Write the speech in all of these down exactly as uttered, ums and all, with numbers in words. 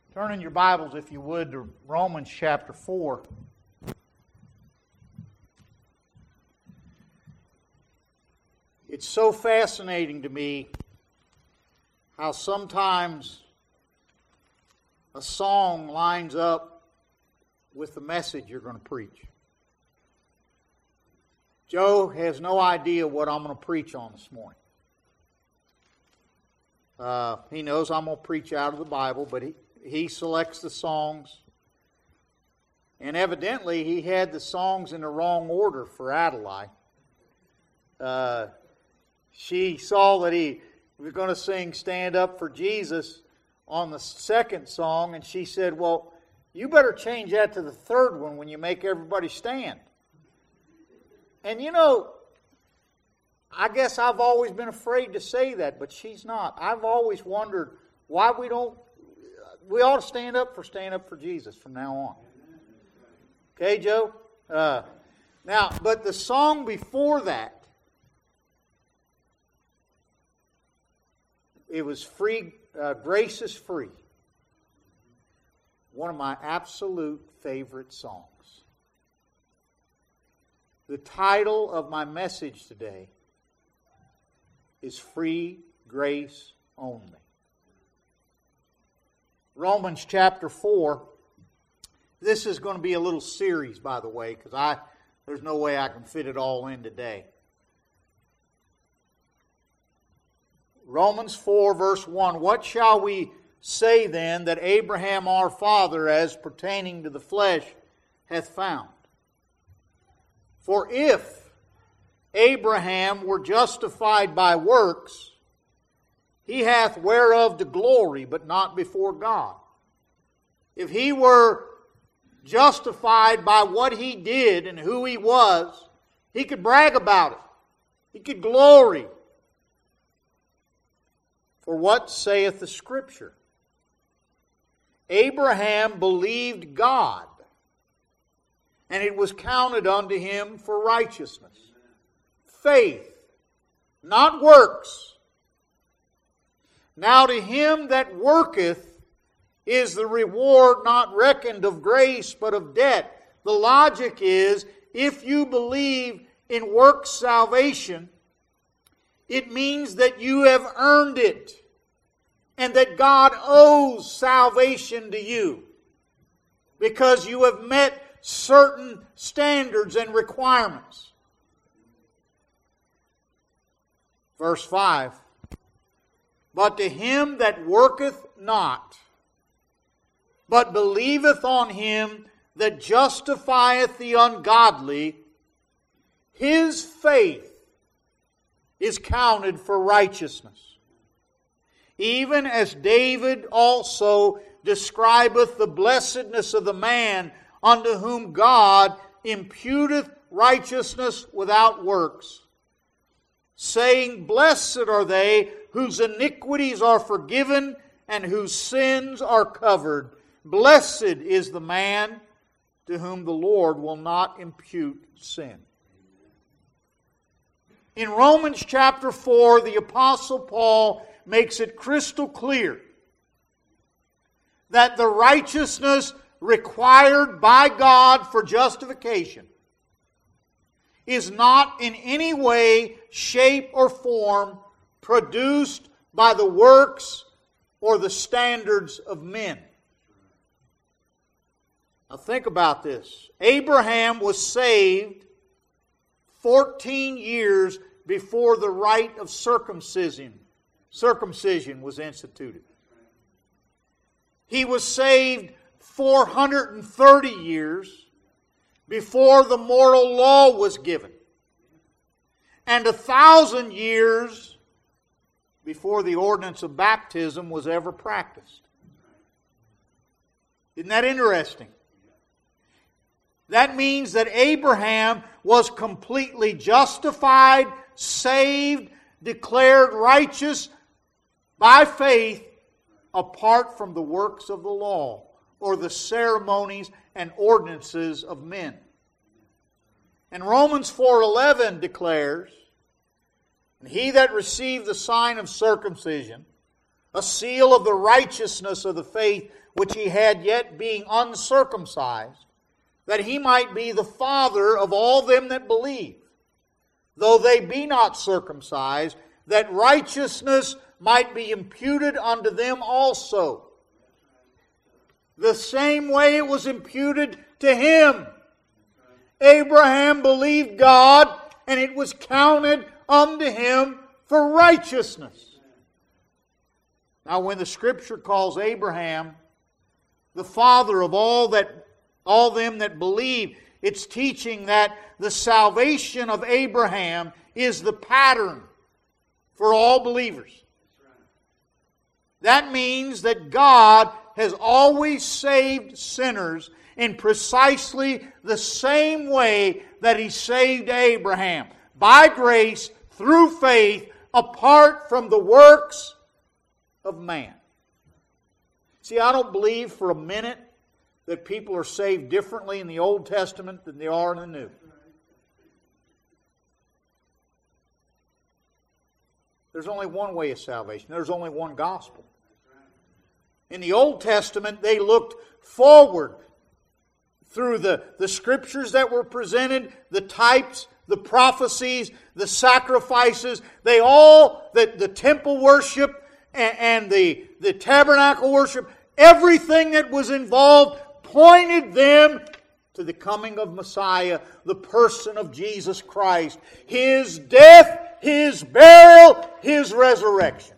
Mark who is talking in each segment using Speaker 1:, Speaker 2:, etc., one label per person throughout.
Speaker 1: Turn in your Bibles, if you would, to Romans chapter four. It's so fascinating to me how sometimes a song lines up with the message you're going to preach. Joe has no idea what I'm going to preach on this morning. Uh, he knows I'm going to preach out of the Bible, but he, he selects the songs. And evidently, he had the songs in the wrong order for Adelaide. Uh, she saw that he was going to sing Stand Up for Jesus on the second song, and she said, well, you better change that to the third one when you make everybody stand. And you know, I guess I've always been afraid to say that, but she's not. I've always wondered why we don't, we ought to stand up for Stand Up for Jesus from now on. Okay, Joe? Uh, now, but the song before that, it was free, uh, Grace is Free. One of my absolute favorite songs. The title of my message today is Free Grace Only. Romans chapter four. This is going to be a little series, by the way, because I there's no way I can fit it all in today. Romans four, verse one. What shall we say then that Abraham our father, as pertaining to the flesh, hath found? For if Abraham were justified by works, he hath whereof to glory, but not before God. If he were justified by what he did and who he was, he could brag about it. He could glory. For what saith the Scripture? Abraham believed God, and it was counted unto him for righteousness. Faith, not works. Now to him that worketh is the reward not reckoned of grace, but of debt. The logic is, if you believe in works salvation, it means that you have earned it, and that God owes salvation to you, because you have met certain standards and requirements. Verse five. But to him that worketh not, but believeth on him that justifieth the ungodly, his faith is counted for righteousness. Even as David also describeth the blessedness of the man unto whom God imputeth righteousness without works, saying, Blessed are they whose iniquities are forgiven and whose sins are covered. Blessed is the man to whom the Lord will not impute sin. In Romans chapter four, the Apostle Paul makes it crystal clear that the righteousness required by God for justification is not in any way, shape, or form produced by the works or the standards of men. Now think about this. Abraham was saved fourteen years before the rite of circumcision, circumcision was instituted. He was saved four hundred thirty years before the moral law was given, and a thousand years before the ordinance of baptism was ever practiced. Isn't that interesting? That means that Abraham was completely justified, saved, declared righteous by faith apart from the works of the law or the ceremonies and ordinances of men. And Romans four eleven declares, And he that received the sign of circumcision a seal of the righteousness of the faith which he had yet being uncircumcised, that he might be the father of all them that believe, though they be not circumcised, that righteousness might be imputed unto them also. The same way it was imputed to him. Abraham believed God, and it was counted unto him for righteousness. Now, when the Scripture calls Abraham the father of all that all them that believe, it's teaching that the salvation of Abraham is the pattern for all believers. That means that God has always saved sinners in precisely the same way that He saved Abraham. By grace, through faith, apart from the works of man. See, I don't believe for a minute that people are saved differently in the Old Testament than they are in the New. There's only one way of salvation. There's only one gospel. In the Old Testament, they looked forward through the, the scriptures that were presented, the types, the prophecies, the sacrifices. They all, the, the temple worship and, and the, the tabernacle worship, everything that was involved pointed them to the coming of Messiah, the person of Jesus Christ, His death, His burial, His resurrection.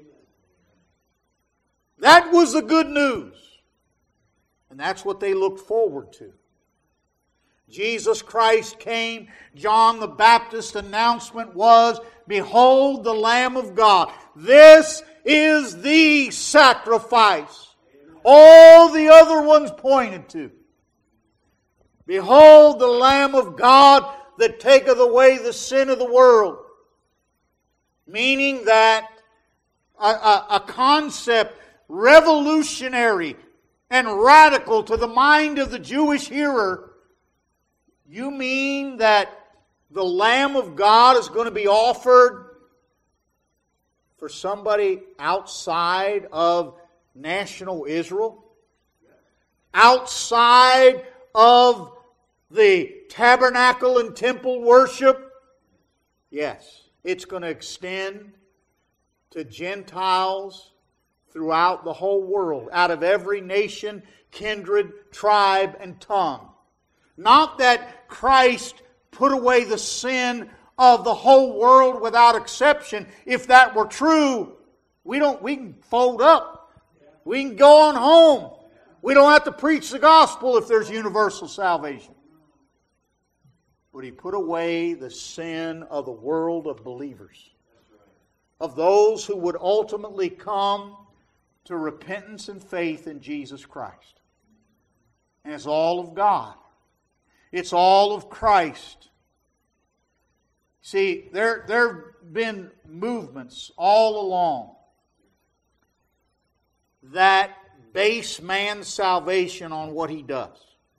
Speaker 1: That was the good news. And that's what they looked forward to. Jesus Christ came. John the Baptist's announcement was, "Behold the Lamb of God." This is the sacrifice. All the other ones pointed to. "Behold the Lamb of God that taketh away the sin of the world." Meaning that a, a, a concept revolutionary and radical to the mind of the Jewish hearer. You mean that the Lamb of God is going to be offered for somebody outside of national Israel? Outside of the tabernacle and temple worship? Yes, it's going to extend to Gentiles throughout the whole world, out of every nation, kindred, tribe, and tongue. Not that Christ put away the sin of the whole world without exception. If that were true, we don't. We can fold up. We can go on home. We don't have to preach the gospel if there's universal salvation. But He put away the sin of the world of believers, of those who would ultimately come to repentance and faith in Jesus Christ. And it's all of God. It's all of Christ. See, there, there have been movements all along that base man's salvation on what he does.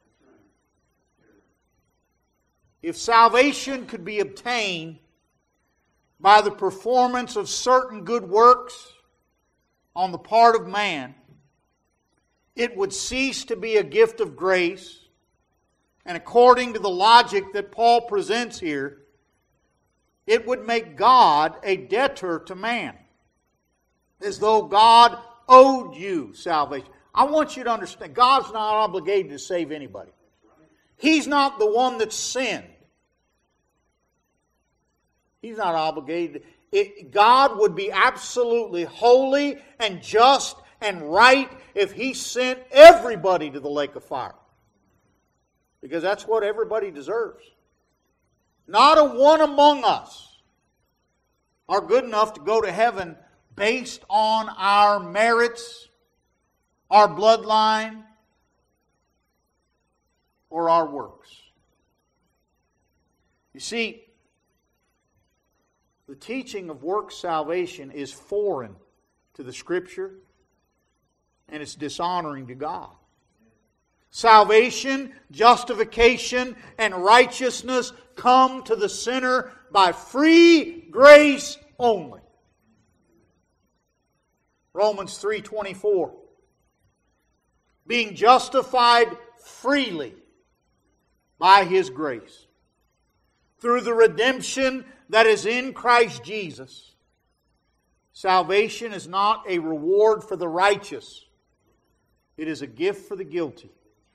Speaker 1: If salvation could be obtained by the performance of certain good works on the part of man, it would cease to be a gift of grace. And according to the logic that Paul presents here, it would make God a debtor to man, as though God owed you salvation. I want you to understand, God's not obligated to save anybody. He's not the one that sinned. He's not obligated. It, God would be absolutely holy and just and right if He sent everybody to the lake of fire. Because that's what everybody deserves. Not a one among us are good enough to go to heaven based on our merits, our bloodline, or our works. You see, the teaching of works salvation is foreign to the Scripture, and it's dishonoring to God. Salvation, justification, and righteousness come to the sinner by free grace only. Romans three twenty-four. Being justified freely by His grace, through the redemption that is in Christ Jesus. Salvation is not a reward for the righteous. It is a gift for the guilty.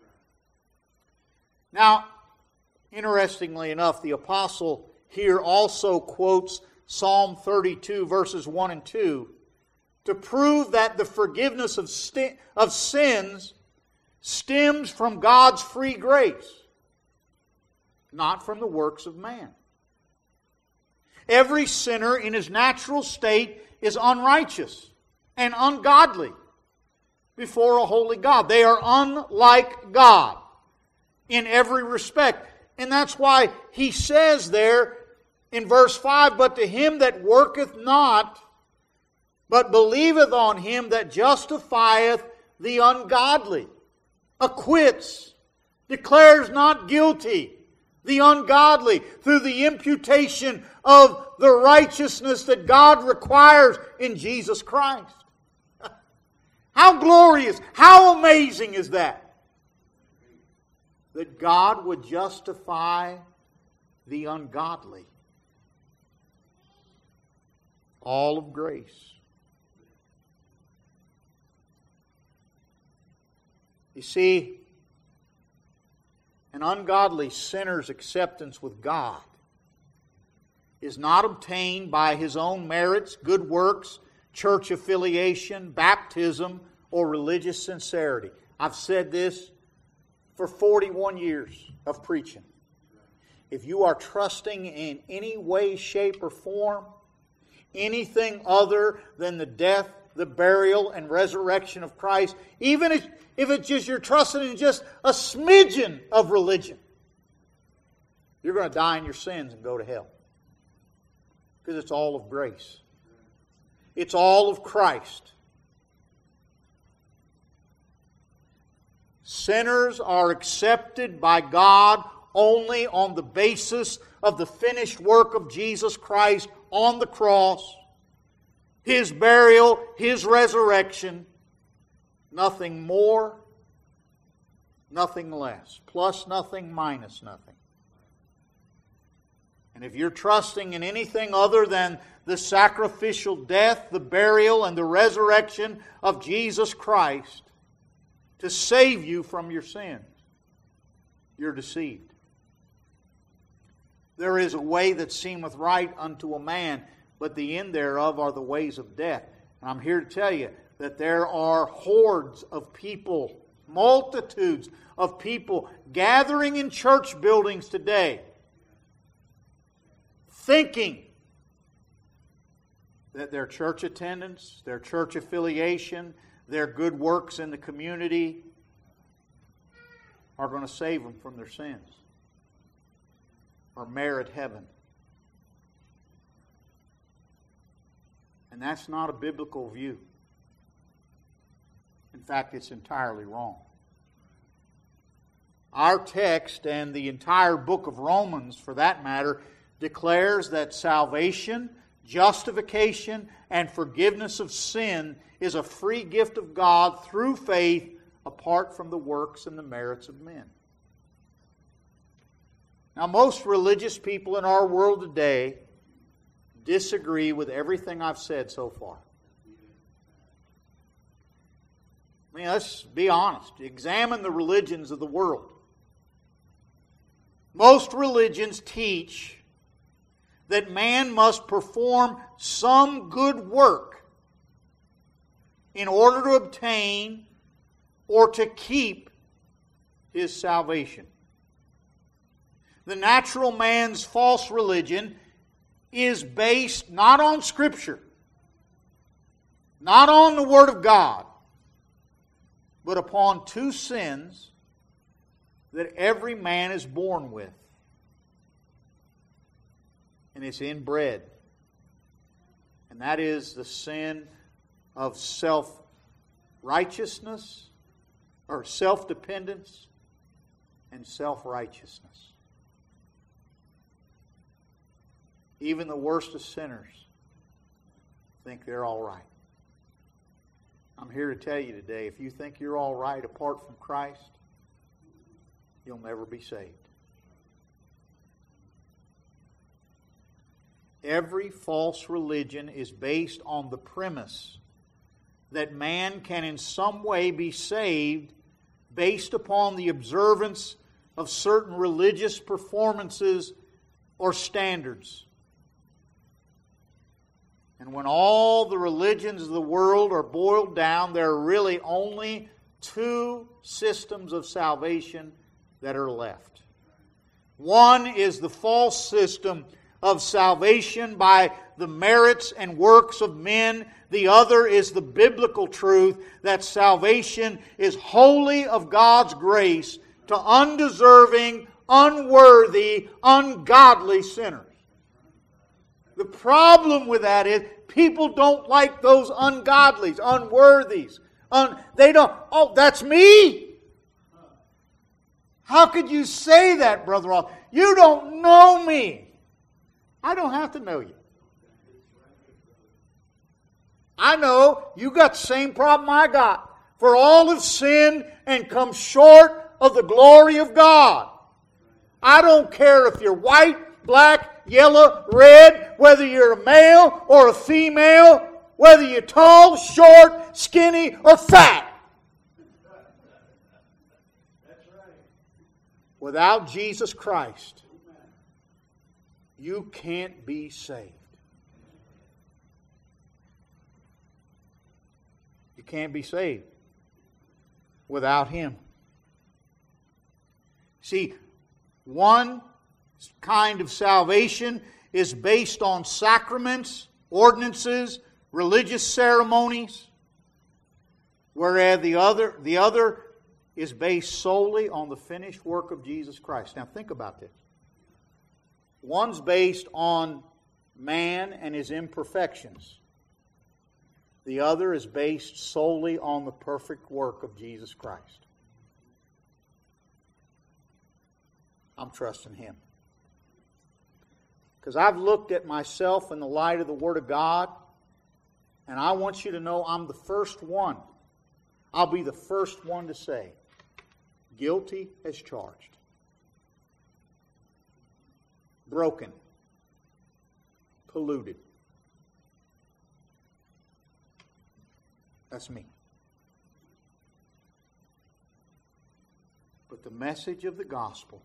Speaker 1: Now, interestingly enough, the apostle here also quotes Psalm thirty-two, verses one and two, to prove that the forgiveness of, st- of sins stems from God's free grace, not from the works of man. Every sinner in his natural state is unrighteous and ungodly before a holy God. They are unlike God in every respect. And that's why he says there in verse five, but to him that worketh not, but believeth on Him that justifieth the ungodly, acquits, declares not guilty the ungodly through the imputation of the righteousness that God requires in Jesus Christ. How glorious, how amazing is that? That God would justify the ungodly. All of grace. You see, an ungodly sinner's acceptance with God is not obtained by his own merits, good works, church affiliation, baptism, or religious sincerity. I've said this for forty-one years of preaching. If you are trusting in any way, shape, or form, anything other than the death, the burial, and resurrection of Christ, even if, if it's just you're trusting in just a smidgen of religion, you're going to die in your sins and go to hell. Because it's all of grace. It's all of Christ. Sinners are accepted by God only on the basis of the finished work of Jesus Christ on the cross, His burial, His resurrection. Nothing more, nothing less. Plus nothing, minus nothing. And if you're trusting in anything other than the sacrificial death, the burial, and the resurrection of Jesus Christ to save you from your sins, you're deceived. There is a way that seemeth right unto a man, but the end thereof are the ways of death. And I'm here to tell you that there are hordes of people, multitudes of people gathering in church buildings today, thinking that their church attendance, their church affiliation, their good works in the community are going to save them from their sins or merit heaven. And that's not a biblical view. In fact, it's entirely wrong. Our text and the entire book of Romans, for that matter, declares that salvation, justification, and forgiveness of sin is a free gift of God through faith apart from the works and the merits of men. Now, most religious people in our world today disagree with everything I've said so far. I mean, let's be honest. Examine the religions of the world. Most religions teach that man must perform some good work in order to obtain or to keep his salvation. The natural man's false religion is based not on Scripture, not on the Word of God, but upon two sins that every man is born with. And it's inbred. And that is the sin of self-righteousness, or self-dependence, and self-righteousness. Even the worst of sinners think they're all right. I'm here to tell you today, if you think you're all right apart from Christ, you'll never be saved. Every false religion is based on the premise that man can in some way be saved based upon the observance of certain religious performances or standards. And when all the religions of the world are boiled down, there are really only two systems of salvation that are left. One is the false system of salvation by the merits and works of men. The other is the biblical truth that salvation is wholly of God's grace to undeserving, unworthy, ungodly sinners. The problem with that is people don't like those ungodlies, unworthies. Un, they don't, oh, that's me? How could you say that, Brother Ross? You don't know me. I don't have to know you. I know you got the same problem I got. For all have sinned and come short of the glory of God. I don't care if you're white, black, yellow, red, whether you're a male or a female, whether you're tall, short, skinny, or fat. Without Jesus Christ, you can't be saved. You can't be saved without Him. See, one kind of salvation is based on sacraments, ordinances, religious ceremonies, whereas the other, the other is based solely on the finished work of Jesus Christ. Now think about this. One's based on man and his imperfections. The other is based solely on the perfect work of Jesus Christ. I'm trusting Him. Because I've looked at myself in the light of the Word of God, and I want you to know I'm the first one. I'll be the first one to say, guilty as charged. Broken. Polluted. That's me. But the message of the gospel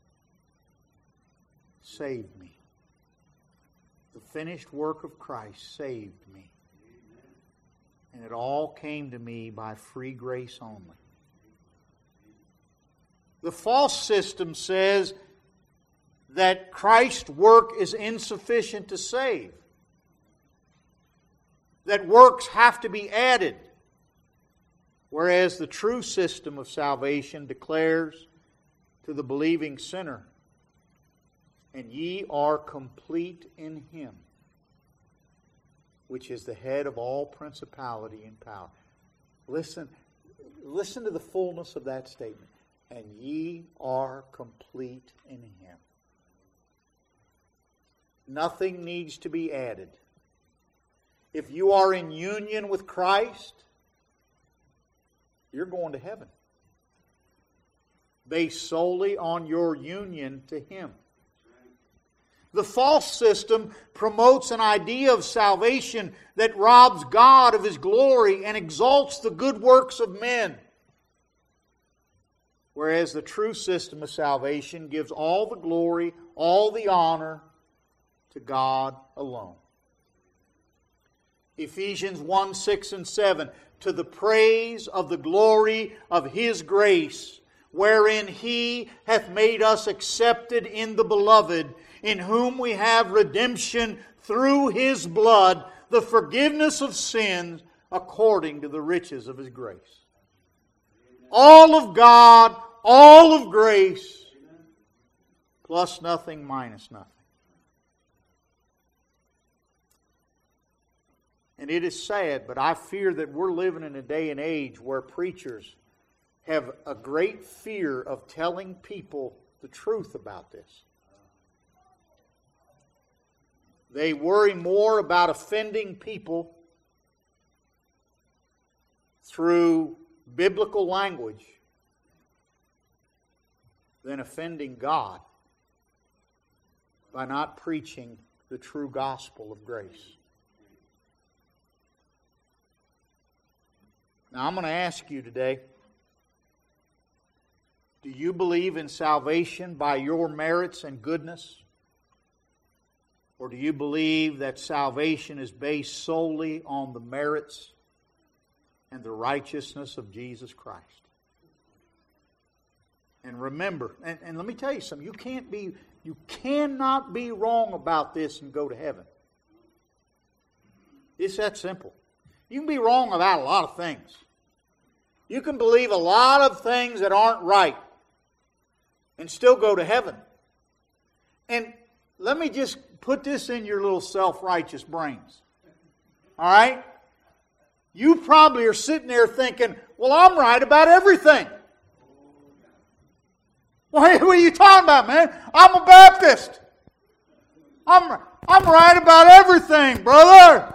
Speaker 1: saved me. The finished work of Christ saved me. And it all came to me by free grace only. The false system says that Christ's work is insufficient to save. That works have to be added. Whereas the true system of salvation declares to the believing sinner, and ye are complete in Him, which is the head of all principality and power. Listen, listen to the fullness of that statement. And ye are complete in Him. Nothing needs to be added. If you are in union with Christ, you're going to heaven. Based solely on your union to Him. The false system promotes an idea of salvation that robs God of His glory and exalts the good works of men. Whereas the true system of salvation gives all the glory, all the honor to God alone. Ephesians one, six, and seven. To the praise of the glory of His grace, wherein He hath made us accepted in the Beloved, in whom we have redemption through His blood, the forgiveness of sins according to the riches of His grace. All of God, all of grace, plus nothing, minus nothing. And it is sad, but I fear that we're living in a day and age where preachers have a great fear of telling people the truth about this. They worry more about offending people through biblical language than offending God by not preaching the true gospel of grace. Now, I'm going to ask you today, do you believe in salvation by your merits and goodness? Or do you believe that salvation is based solely on the merits and the righteousness of Jesus Christ? And remember, and, and let me tell you something, you can't be, you cannot be wrong about this and go to heaven. It's that simple. You can be wrong about a lot of things. You can believe a lot of things that aren't right and still go to heaven. And let me just put this in your little self-righteous brains. All right? You probably are sitting there thinking, well, I'm right about everything. Well, what are you talking about, man? I'm a Baptist. I'm, I'm right about everything, brother.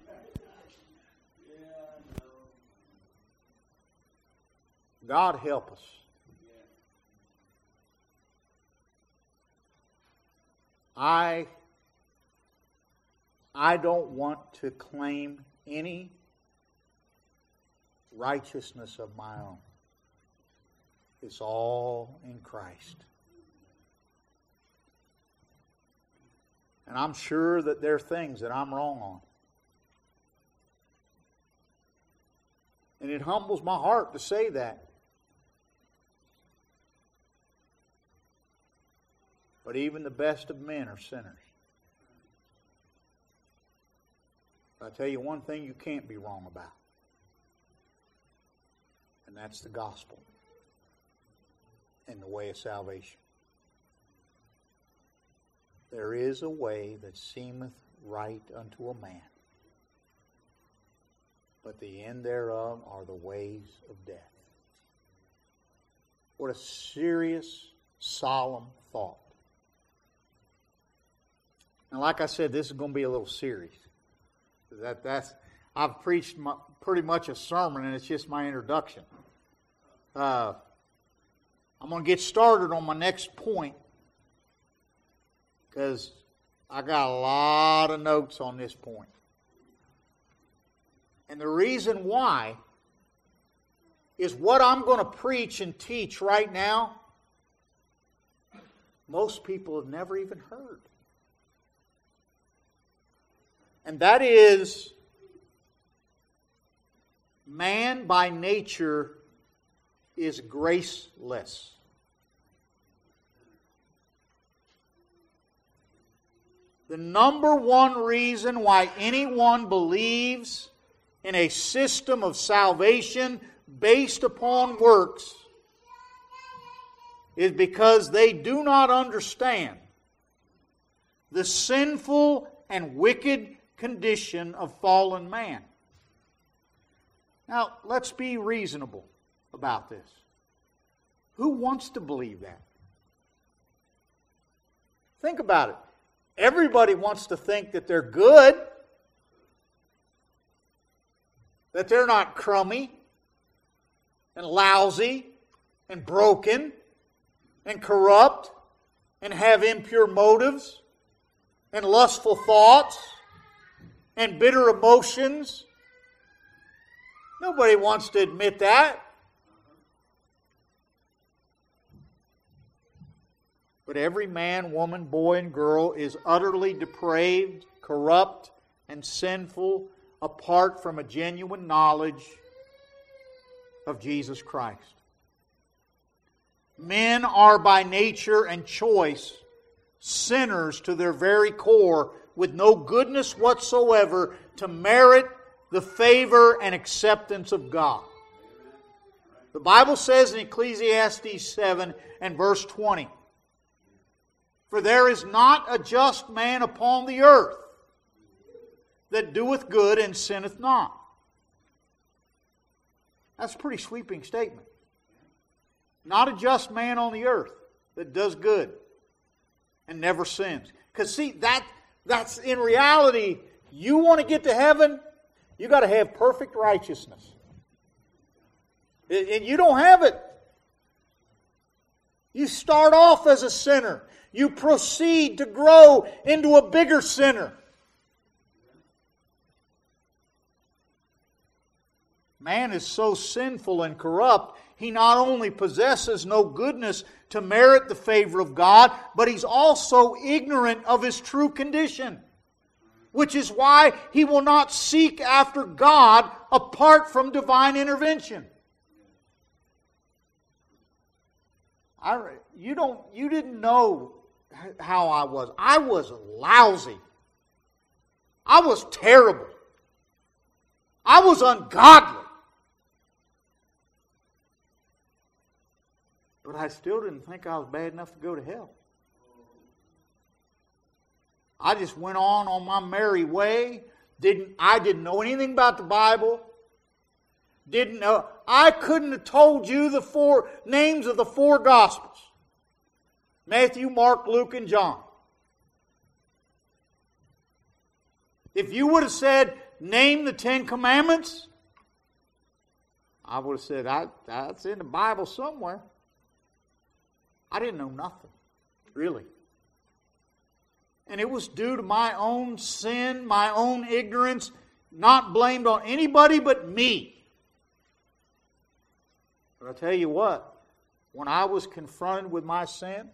Speaker 1: God help us. I, I don't want to claim any righteousness of my own. It's all in Christ. And I'm sure that there are things that I'm wrong on. And it humbles my heart to say that. But even the best of men are sinners. I tell you one thing you can't be wrong about. And that's the gospel and the way of salvation. There is a way that seemeth right unto a man, but the end thereof are the ways of death. What a serious, solemn thought. And like I said, this is going to be a little series. That, that's, I've preached my, pretty much a sermon, and it's just my introduction. Uh, I'm going to get started on my next point because I got a lot of notes on this point. And the reason why is what I'm going to preach and teach right now, most people have never even heard. And that is, man by nature is graceless. The number one reason why anyone believes in a system of salvation based upon works is because they do not understand the sinful and wicked condition of fallen man. Now, let's be reasonable about this. Who wants to believe that? Think about it. Everybody wants to think that they're good, that they're not crummy and lousy and broken and corrupt and have impure motives and lustful thoughts and bitter emotions. Nobody wants to admit that. But every man, woman, boy, and girl is utterly depraved, corrupt, and sinful apart from a genuine knowledge of Jesus Christ. Men are by nature and choice sinners to their very core, with no goodness whatsoever to merit the favor and acceptance of God. The Bible says in Ecclesiastes seven and verse twenty, "For there is not a just man upon the earth that doeth good and sinneth not." That's a pretty sweeping statement. Not a just man on the earth that does good and never sins. Because see, that that's in reality, you want to get to heaven, you got to have perfect righteousness. And you don't have it. You start off as a sinner. You proceed to grow into a bigger sinner. Man is so sinful and corrupt, he not only possesses no goodness to merit the favor of God, but he's also ignorant of his true condition. Which is why he will not seek after God apart from divine intervention. I, you don't, you didn't know how I was. I was lousy. I was terrible. I was ungodly. But I still didn't think I was bad enough to go to hell. I just went on on my merry way. Didn't I didn't know anything about the Bible. Didn't know. I couldn't have told you the four names of the four Gospels. Matthew, Mark, Luke, and John. If you would have said, name the Ten Commandments, I would have said, I, that's in the Bible somewhere. I didn't know nothing, really. And it was due to my own sin, my own ignorance, not blamed on anybody but me. But I tell you what, when I was confronted with my sin,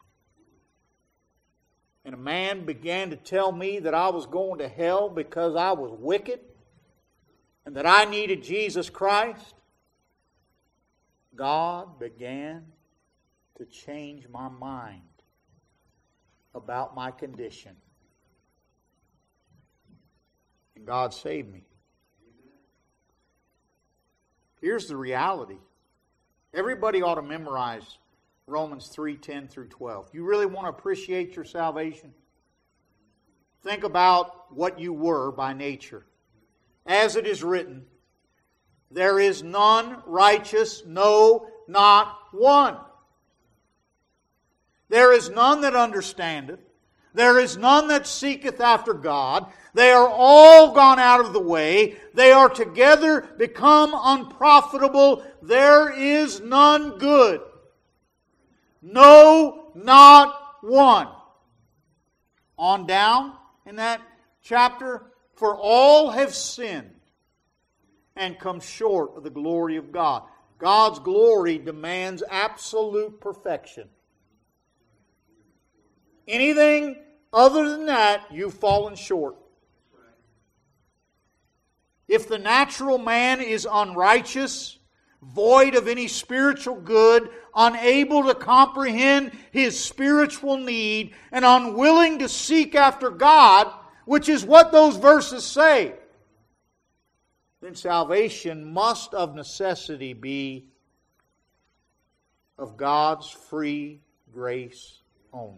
Speaker 1: and a man began to tell me that I was going to hell because I was wicked, and that I needed Jesus Christ, God began to change my mind about my condition. And God saved me. Here's the reality. Everybody ought to memorize Romans three, ten through twelve. You really want to appreciate your salvation? Think about what you were by nature. As it is written, there is none righteous, no, not one. There is none that understandeth. There is none that seeketh after God. They are all gone out of the way. They are together become unprofitable. There is none good. No, not one. On down in that chapter, for all have sinned and come short of the glory of God. God's glory demands absolute perfection. Anything other than that, you've fallen short. If the natural man is unrighteous, void of any spiritual good, unable to comprehend his spiritual need, and unwilling to seek after God, which is what those verses say, then salvation must of necessity be of God's free grace only.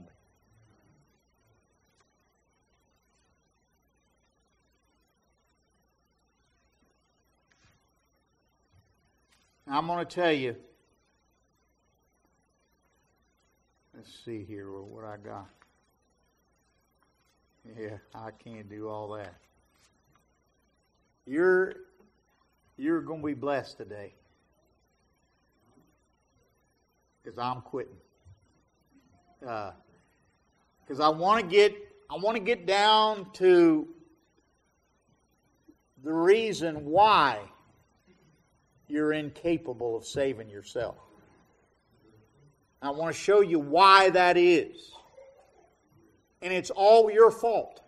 Speaker 1: Now, I'm going to tell you, let's see here what I got. Yeah, I can't do all that. You're, you're going to be blessed today. Because I'm quitting. Because uh, I want to get, I want to get down to the reason why you're incapable of saving yourself. I want to show you why that is. And it's all your fault.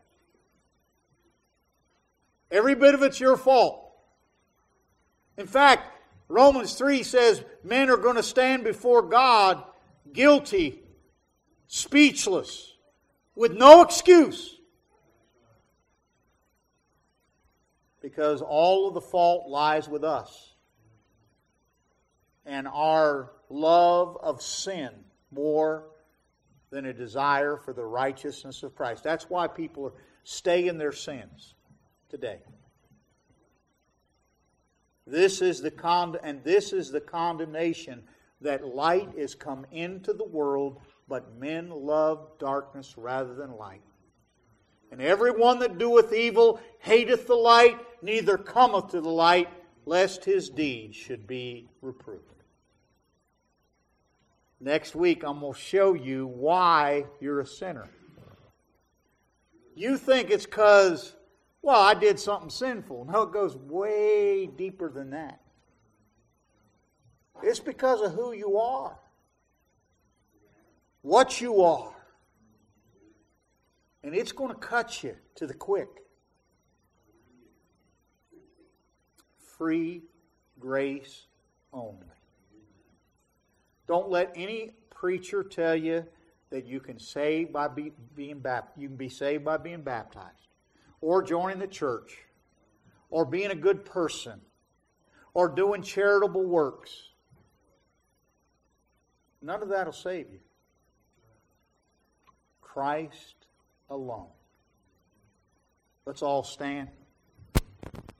Speaker 1: Every bit of it's your fault. In fact, Romans three says men are going to stand before God guilty, speechless, with no excuse. Because all of the fault lies with us. And our love of sin more than a desire for the righteousness of Christ. That's why people stay in their sins today. This is the con- and this is the condemnation, that light is come into the world, but men love darkness rather than light. And every one that doeth evil hateth the light, neither cometh to the light, lest his deeds should be reproved. Next week, I'm going to show you why you're a sinner. You think it's because, well, I did something sinful. No, it goes way deeper than that. It's because of who you are, what you are. And it's going to cut you to the quick. Free grace only. Don't let any preacher tell you that you can save by be, being baptized. You can be saved by being baptized, or joining the church, or being a good person, or doing charitable works. None of that will save you. Christ alone. Let's all stand.